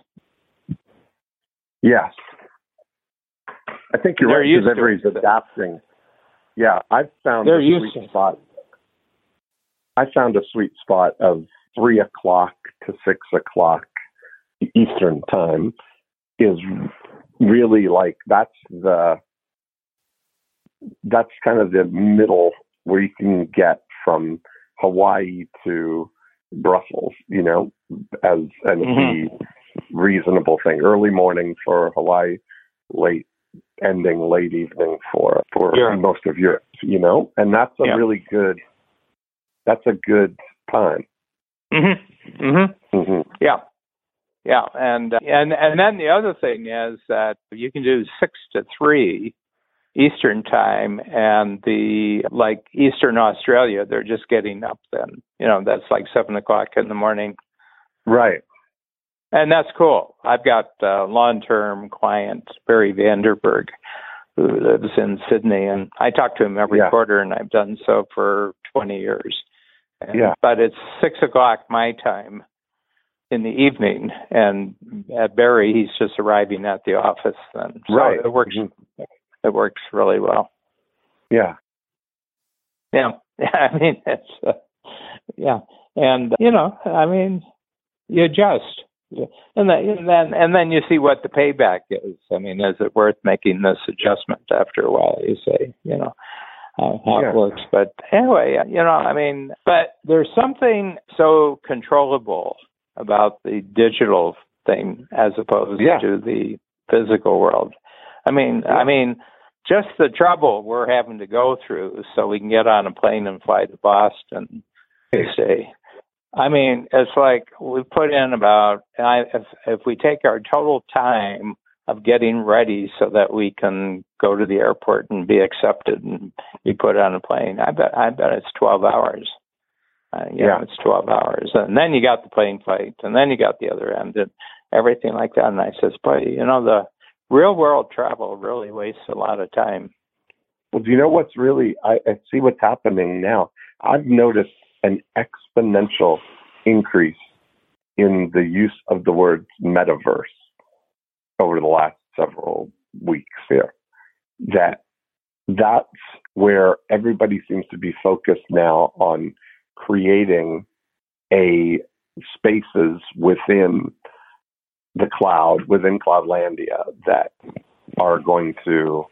Yes. I think you're They're right, because everybody's adapting. Yeah, I've found They're a sweet spot. I found a sweet spot of three o'clock to six o'clock Eastern time is really like, that's the, that's kind of the middle where you can get from Hawaii to Brussels, you know, as an mm-hmm. reasonable thing. Early morning for Hawaii, late ending, late evening for for yeah. most of Europe, you know, and that's a yeah. really good. That's a good time. Mm-hmm. Mm-hmm. Mm-hmm. Yeah, yeah, and and and then the other thing is that you can do six to three Eastern time, and the like Eastern Australia, they're just getting up then. You know, that's like seven o'clock in the morning. Right. And that's cool. I've got a long-term client, Barry Vanderberg, who lives in Sydney, and I talk to him every yeah. quarter, and I've done so for twenty years. And, yeah. But it's six o'clock my time in the evening, and at Barry, he's just arriving at the office. And so right. it works. Mm-hmm. It works really well. Yeah. Yeah. I mean, it's uh, yeah, and you know, I mean, you adjust. And then, and then, and then you see what the payback is. I mean, is it worth making this adjustment after a while? You say, you know, how, how yeah. it works. But anyway, you know, I mean, but there's something so controllable about the digital thing as opposed yeah. to the physical world. I mean, yeah. I mean, just the trouble we're having to go through so we can get on a plane and fly to Boston to stay. I mean, it's like we put in about, I, if, if we take our total time of getting ready so that we can go to the airport and be accepted and be put on a plane, I bet I bet it's twelve hours. Uh, you yeah, know, it's twelve hours. And then you got the plane flight, and then you got the other end, and everything like that. And I says, boy, you know, the real world travel really wastes a lot of time. Well, do you know what's really, I, I see what's happening now. I've noticed an exponential increase in the use of the word metaverse over the last several weeks here. That that's where everybody seems to be focused now on creating a spaces within the cloud, within Cloudlandia, that are going to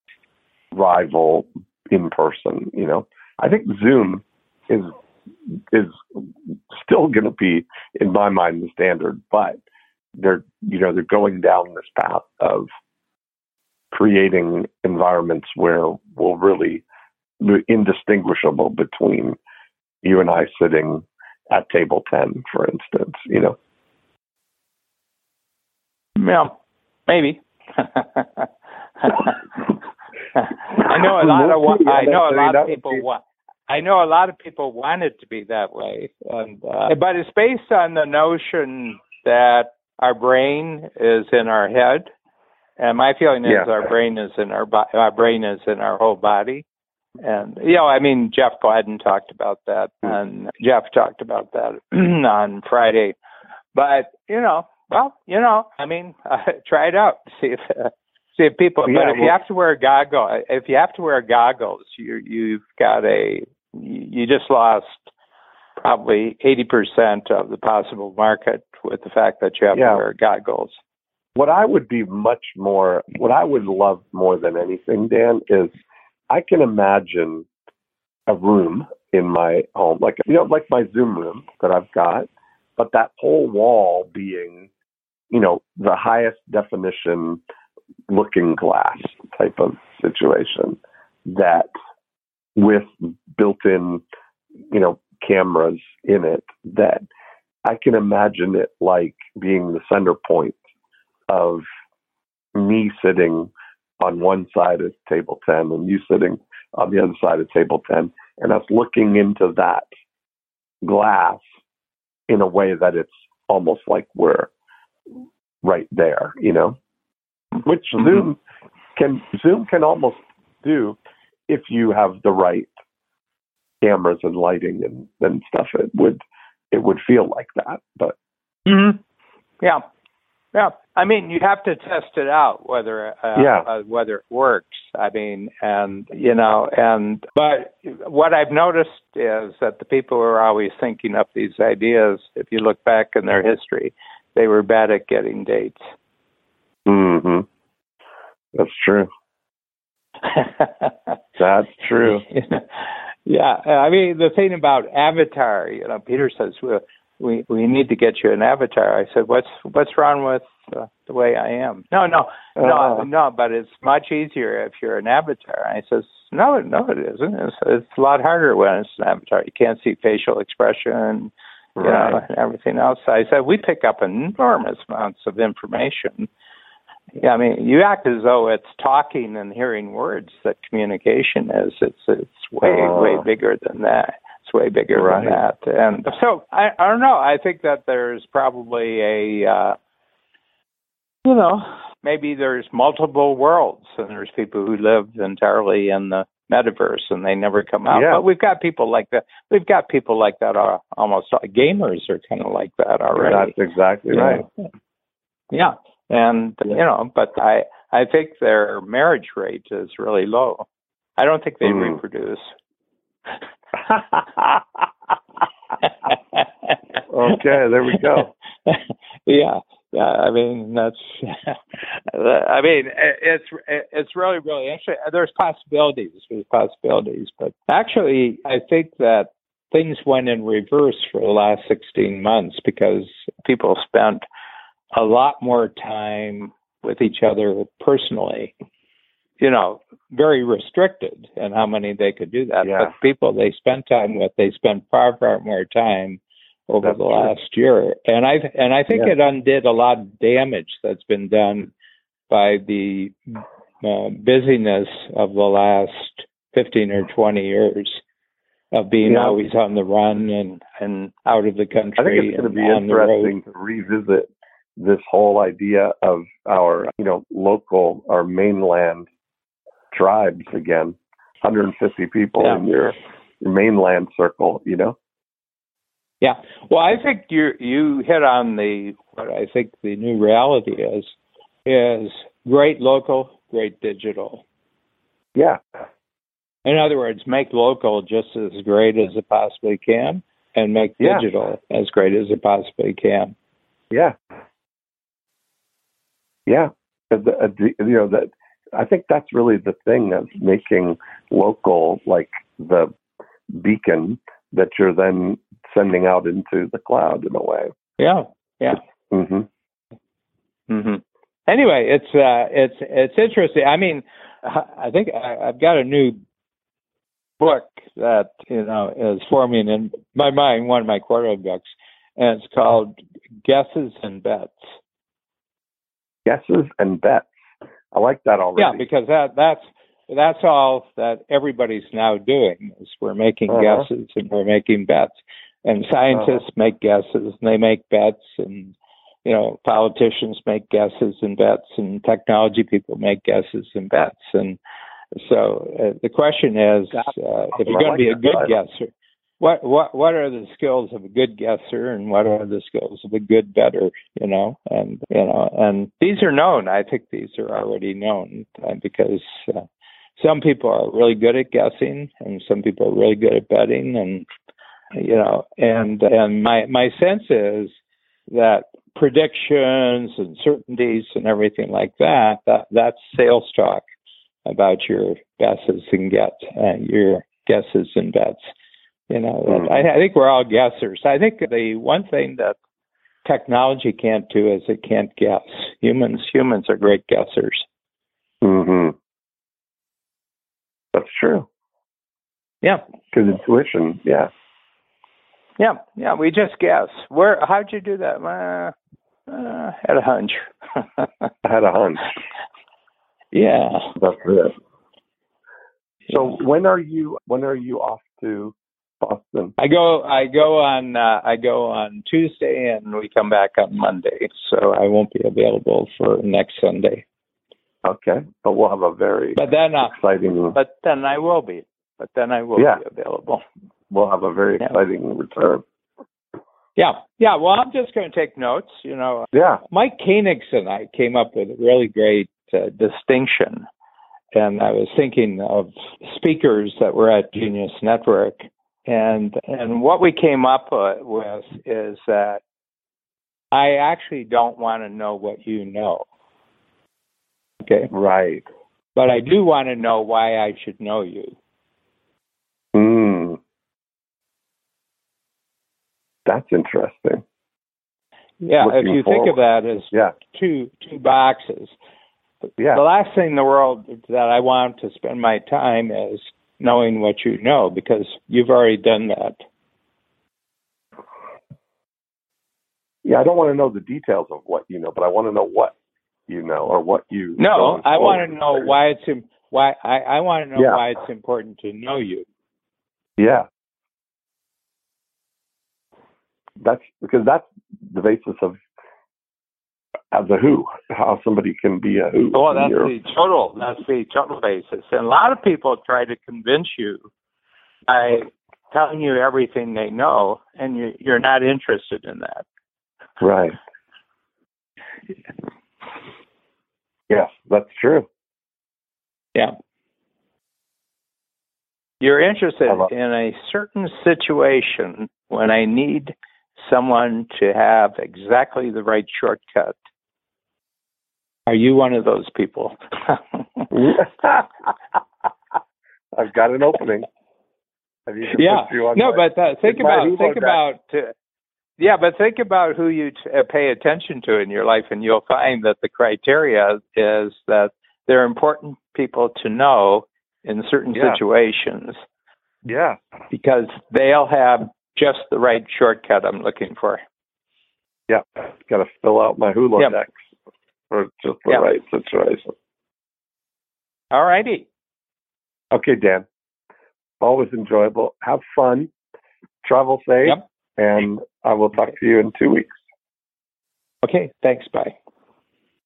rival in person. You know, I think Zoom is is still going to be, in my mind, the standard, but they're, you know, they're going down this path of creating environments where we'll really be indistinguishable between you and I sitting at table ten, for instance, you know. Yeah, maybe. I know a lot of I know a lot of people want. I know a lot of people want it to be that way, and, uh, but it's based on the notion that our brain is in our head, and my feeling is yeah. our brain is in our bo- our brain is in our whole body, and you know, I mean, Jeff Gladden talked about that, and Jeff talked about that on Friday, but you know, well, you know, I mean, uh, try it out, see if. Uh, See if people, yeah, but if well, you have to wear goggles, if you have to wear goggles, you you've got a you just lost probably eighty percent of the possible market with the fact that you have yeah. to wear goggles. What I would be much more, what I would love more than anything, Dan, is I can imagine a room in my home, like you know, like my Zoom room that I've got, but that whole wall being, you know, the highest definition looking glass type of situation, that with built-in, you know, cameras in it, that I can imagine it like being the center point of me sitting on one side of table ten and you sitting on the other side of table ten, and us looking into that glass in a way that it's almost like we're right there, you know. Which Zoom can Zoom can almost do if you have the right cameras and lighting and, and stuff. It would it would feel like that, but mm-hmm. yeah, yeah. I mean, you have to test it out whether uh, yeah. uh, whether it works. I mean, and you know, and but what I've noticed is that the people who are always thinking up these ideas, if you look back in their history, they were bad at getting dates. Mm-hmm. That's true. That's true. Yeah, I mean, the thing about Avatar, you know, Peter says, well, we we need to get you an avatar. I said, what's what's wrong with uh, the way I am? No, no, no, uh, no, but it's much easier if you're an avatar. And I says, no, no, it isn't. It's, it's a lot harder when it's an avatar. You can't see facial expression, you right. know, and everything else. I said, we pick up enormous amounts of information. Yeah, I mean, you act as though it's talking and hearing words that communication is. It's it's way, uh, way bigger than that. It's way bigger right. than that. And so I, I don't know. I think that there's probably a, uh, you know, maybe there's multiple worlds, and there's people who live entirely in the metaverse and they never come out. Yeah. But we've got people like that. We've got people like that. Uh, almost gamers are kind of like that already. That's exactly you right. know? Yeah, and Yeah. you know, but I I think their marriage rate is really low. I don't think they Mm. reproduce. Okay, there we go. yeah, yeah. I mean, that's. I mean, it's it's really really interesting. There's possibilities. There's possibilities, but actually, I think that things went in reverse for the last sixteen months because people spent a lot more time with each other personally. You know, very restricted in how many they could do that. Yeah. But people they spent time with, they spent far, far more time over That's the true. last year. And I and I think Yeah. it undid a lot of damage that's been done by the uh, busyness of the last fifteen or twenty years of being Yeah. always on the run and, and out of the country. I think it's going to and be on the road. interesting to revisit this whole idea of our, you know, local, our mainland tribes again. one hundred fifty people Yeah. in your, your mainland circle, you know? Yeah. Well, I think you you hit on the what I think the new reality is is great local, great digital. Yeah. In other words, make local just as great as it possibly can, and make Yeah. digital as great as it possibly can. Yeah. Yeah. The, the, you know, that I think that's really the thing of making local like the beacon that you're then sending out into the cloud in a way. Yeah. Yeah. Mm-hmm. Mm-hmm. Anyway, it's uh, it's it's interesting. I mean, I think I, I've got a new book that you know is forming in my mind, one of my quarterly books, and it's called Guesses and Bets. Guesses and bets. I like that already. Yeah, because that that's that's all that everybody's now doing is we're making Uh-huh. guesses and we're making bets, and scientists Uh-huh. make guesses and they make bets, and you know politicians make guesses and bets, and technology people make guesses and bets, and so uh, the question is, uh, if you're going to be a good guesser, what what what are the skills of a good guesser, and what are the skills of a good bettor? You know, and you know, and these are known. I think these are already known uh, because uh, some people are really good at guessing, and some people are really good at betting, and you know, and and my my sense is that predictions and certainties and everything like that that that's sales talk about your guesses and get uh, your guesses and bets. You know, Mm-hmm. I, I think we're all guessers. I think the one thing that technology can't do is it can't guess. Humans, humans are great guessers. Mm-hmm. That's true. Yeah, Because intuition, yeah. yeah, yeah. We just guess. Where? How'd you do that? Uh, uh, had a hunch. I had a hunch. Yeah. That's it. So when are you when are you off to Boston? I go. I go on. Uh, I go on Tuesday, and we come back on Monday. So I won't be available for next Sunday. Okay, but we'll have a very But then, uh, exciting. but then I will be. But then I will Yeah. be available. We'll have a very Yeah. exciting return. Yeah. Yeah. Well, I'm just going to take notes. You know, Yeah. Mike Koenigs and I came up with a really great uh, distinction, and I was thinking of speakers that were at Genius Network, and and what we came up uh, with is that I actually don't want to know what you know. Okay. Right. But I do want to know why I should know you. Mm. That's interesting. Yeah, Looking if you forward. think of that as Yeah. two two boxes. Yeah. The last thing in the world that I want to spend my time is knowing what you know, because you've already done that. Yeah, I don't want to know the details of what you know, but I want to know what you know or what you No, going I want forward. to know why it's im- why I, I want to know Yeah. why it's important to know you. Yeah. that's because that's the basis of as a who, how somebody can be a who. Well, that's the total, that's the total basis. And a lot of people try to convince you by telling you everything they know, and you, you're not interested in that. Right. Yes, that's true. Yeah. You're interested in a certain situation when I need someone to have exactly the right shortcut. Are you one of those people? I've got an opening. Yeah. No, my, but uh, think about think guy. about uh, yeah, but think about who you t- uh, pay attention to in your life, and you'll find that the criteria is that they're important people to know in certain yeah. situations. Yeah. Because they'll have just the right shortcut I'm looking for. Yeah. Got to fill out my Hula yep. decks for just the yep. right situation. All righty. Okay, Dan. Always enjoyable. Have fun. Travel safe. Yep. And I will talk to you in two weeks. Okay. Thanks. Bye.